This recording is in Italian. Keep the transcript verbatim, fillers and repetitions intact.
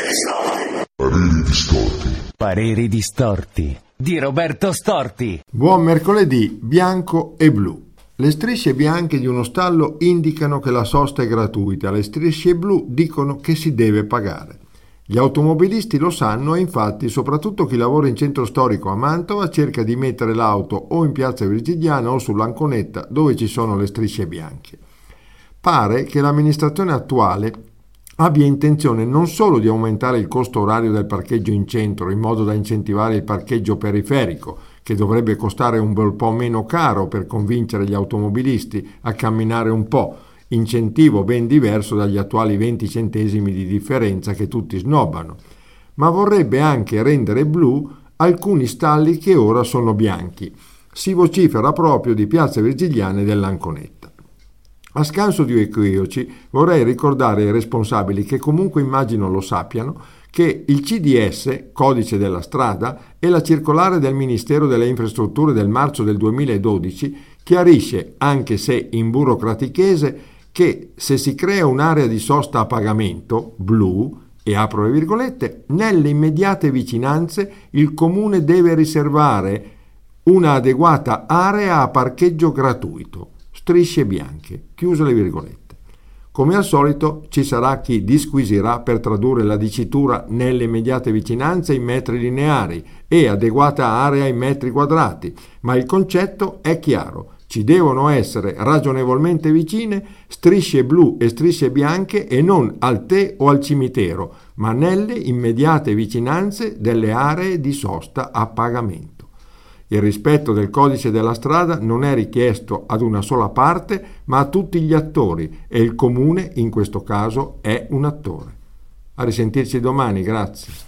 Pareri distorti. Pareri distorti di Roberto Storti. Buon mercoledì, bianco e blu. Le strisce bianche di uno stallo indicano che la sosta è gratuita, le strisce blu dicono che si deve pagare. Gli automobilisti lo sanno e infatti soprattutto chi lavora in centro storico a Mantova cerca di mettere l'auto o in piazza Virgiliana o sull'Anconetta dove ci sono le strisce bianche. Pare che l'amministrazione attuale abbia intenzione non solo di aumentare il costo orario del parcheggio in centro in modo da incentivare il parcheggio periferico, che dovrebbe costare un bel po' meno caro per convincere gli automobilisti a camminare un po', incentivo ben diverso dagli attuali venti centesimi di differenza che tutti snobbano, ma vorrebbe anche rendere blu alcuni stalli che ora sono bianchi. Si vocifera proprio di piazza Virgiliana e dell'Anconetta. A scanso di equivoci vorrei ricordare ai responsabili, che comunque immagino lo sappiano, che il C D S, codice della strada, e la circolare del Ministero delle Infrastrutture del marzo del duemiladodici chiarisce, anche se in burocratichese, che se si crea un'area di sosta a pagamento, blu, e apro le virgolette, nelle immediate vicinanze il comune deve riservare una adeguata area a parcheggio gratuito, strisce bianche, chiuse le virgolette. Come al solito ci sarà chi disquisirà per tradurre la dicitura nelle immediate vicinanze in metri lineari e adeguata area in metri quadrati, ma il concetto è chiaro. Ci devono essere ragionevolmente vicine strisce blu e strisce bianche e non al tè o al cimitero, ma nelle immediate vicinanze delle aree di sosta a pagamento. Il rispetto del codice della strada non è richiesto ad una sola parte, ma a tutti gli attori, e il comune in questo caso è un attore. A risentirci domani, grazie.